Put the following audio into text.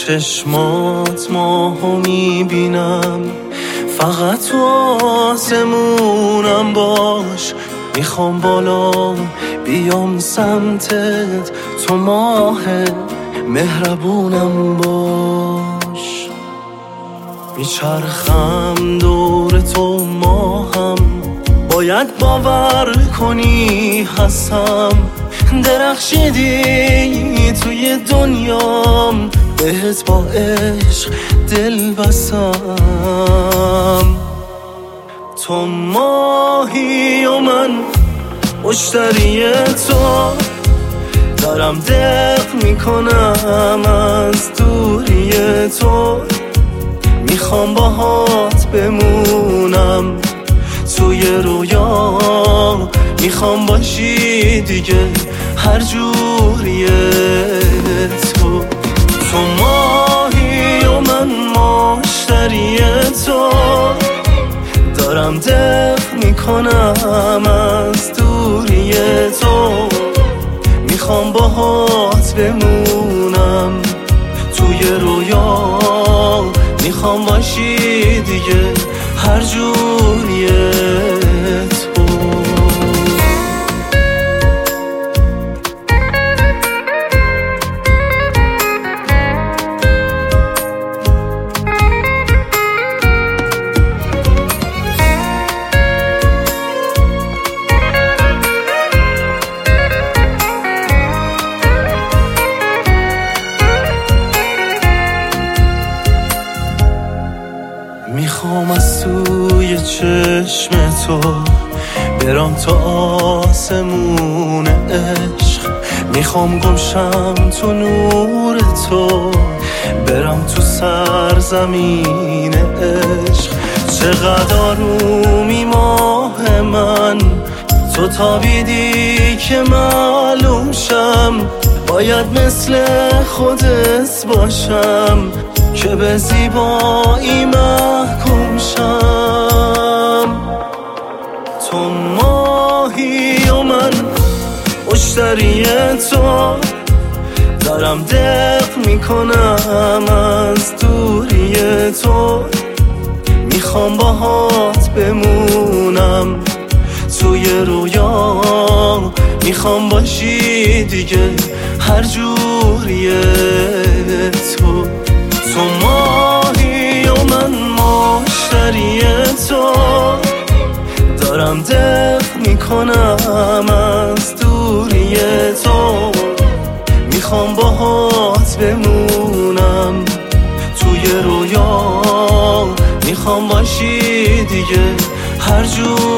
چشمات ماهو میبینم، فقط تو آسمونم باش. میخوام بالا بیام سمتت، تو ماه مهربونم باش. میچرخم دور تو ماهم، باید باور کنی هستم. درخشیدی توی دنیام، بهت با عشق دل بستم. تو ماهی و من مشتری تو، دارم دق میکنم از دوری تو. میخوام باهات بمونم توی رویا، میخوام باشی دیگه هر جوریه تو. تو ماهی و من مشتری تو، دارم دق میکنم از دوری تو. میخوام باهات بمونم توی رویا، میخوام باشی دیگه هر جوریه تو. میخوام از توی چشم تو برام تا آسمون عشق. میخوام گمشم تو نور تو، برام تو سرزمین عشق. چقدر آرومی ماه من، تو تابیدی که معلوم شم. باید مثل خودت باشم که به زیبایی محکوم شم. تو ماهی و من مشتری تو، دارم دق میکنم از دوری تو. میخوام باهات بمونم توی رویا، میخوام باشی دیگه هر جوریه تو. تو ماهی و من مشتری تو، دارم دق میکنم از دوری تو. میخوام باهات بمونم توی رویا، میخوام باشی دیگه هر جور